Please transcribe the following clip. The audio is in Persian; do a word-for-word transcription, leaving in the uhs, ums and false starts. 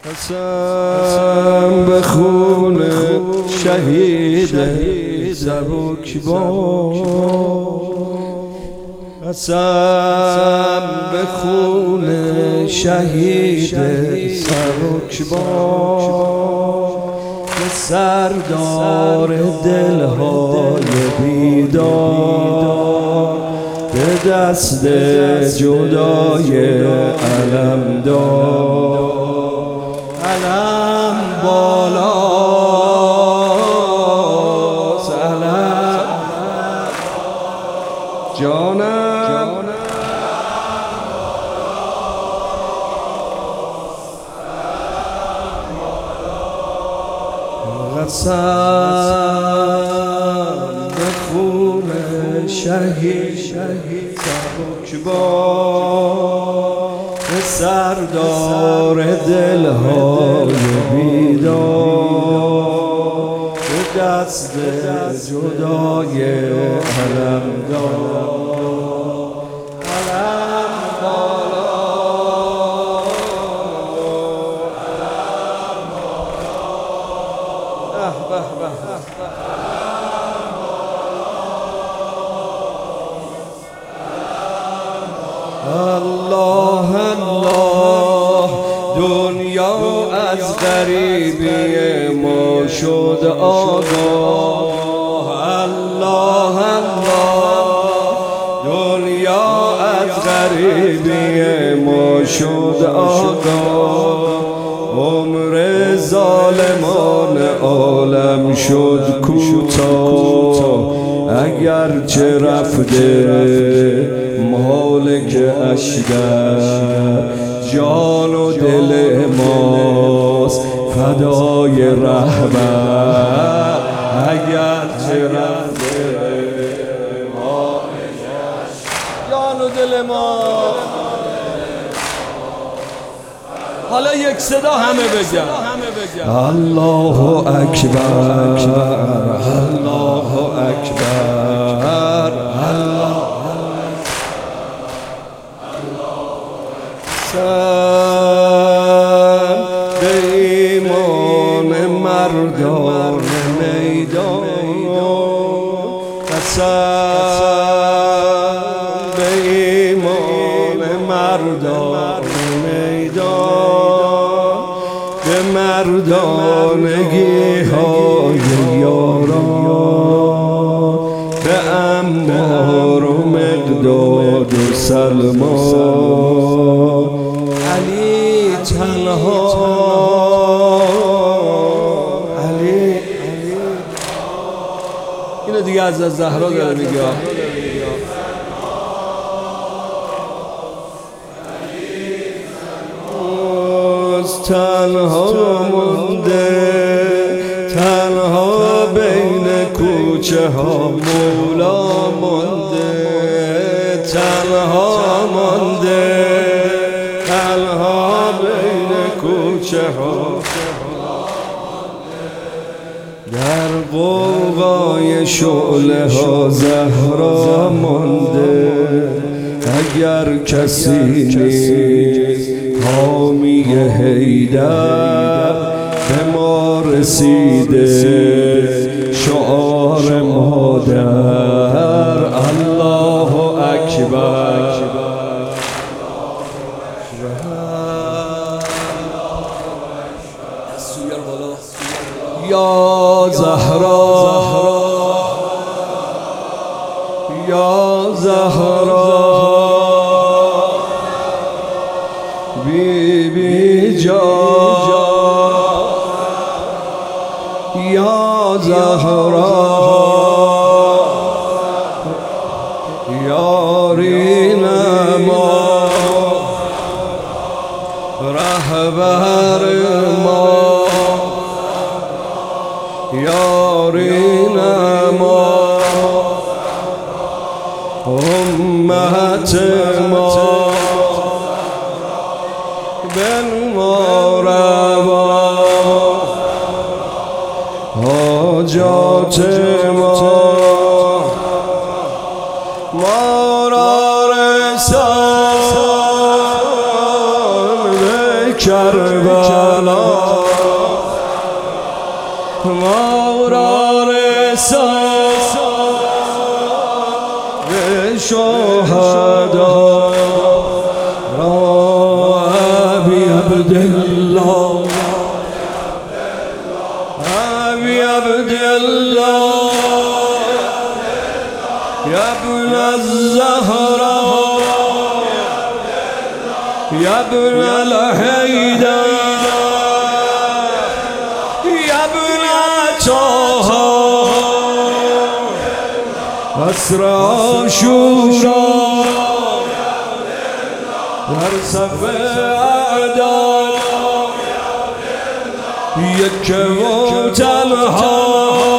قسم به خون شهید سبکبار، قسم به خون شهید سبکبار، به سردار دلهای بیدار، به دست جدای علمدار. علم بالاست، علم جانم قسم به خون شهید سبکبار، به سردار دلهای بیدار، به دست جدای علمدار. علم بالا، علم بالا، الله الله. دنیا از غریبی ما شد آگاه، الله الله. دنیا از غریبی ما شد آگاه، عمر ظالمان عالم شد کوتاه. اگرچه رفته مالک اشگر، جان و دل ماست فدای رهبر. اگرچه رفته مالک اشگر، جان و دل ماست. حالا یک صدا همه بگن الله اکبر، الله اکبر، الله. قسم به ایمان مردان میدان، قسم به ایمان مردان میدان، به مردانگی های یاران، به عمار و مقداد و سلمان. علی تنها، علی اینو دیگه از زهرا داره میگه. تنها مونده، تنها بین کوچه ها مولا مونده، تنها مونده، تنها بین کوچه ها. در غوغای شعله ها زهرا مونده. اگر کسی نیست حامی حیدر، به ما رسیده شعار مادر. الله اکبر، یا زهرا، یا زهرا، بی بی جان، یا زهرا، یاری نما، رهبر ما، یاری نما، امت ما، بن ما روا، حاجات ما ما را رسان به کربلا. کربلا ما را رسان به شهدا را ابی عبدالله ابی عبدالله یا ابن الزهرا یا ابن الحیدر یا ابن طه عصر عاشورا در صف اعدا یک و تنها